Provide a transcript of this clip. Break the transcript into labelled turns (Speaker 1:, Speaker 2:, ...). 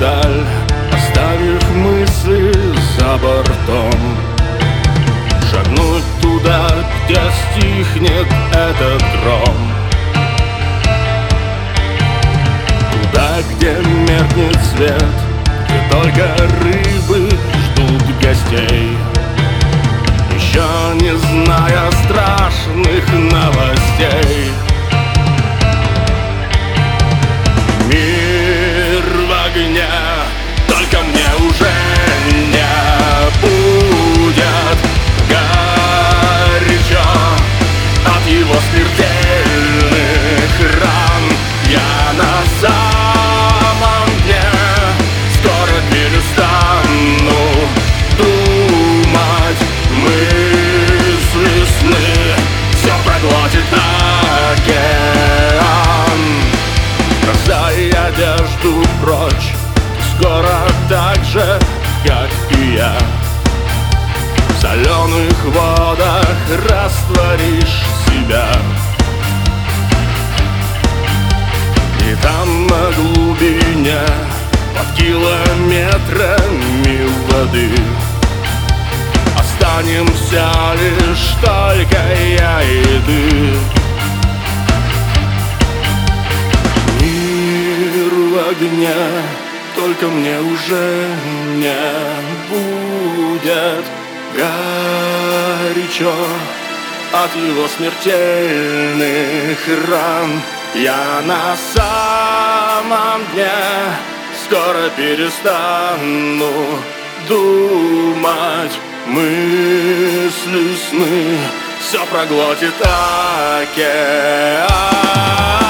Speaker 1: вдаль, оставив мысли за бортом. Шагнуть туда, где стихнет этот гром, туда, где меркнет свет, где только рыбы ждут гостей, еще не зная страшных новостей. Мир в огне, только мне уже не будет горячо от его смертельных ран. Я на самом дне скоро перестану думать, мысли, сны, все проглотит океан. Бросай одежду прочь, скоро так же, как и я, в соленых водах растворишь себя. И там на глубине, под километрами воды, останемся лишь только я и ты. Мир в огне, только мне уже не будет горячо от его смертельных ран. Я на самом дне скоро перестану думать, мысли, сны, все проглотит океан.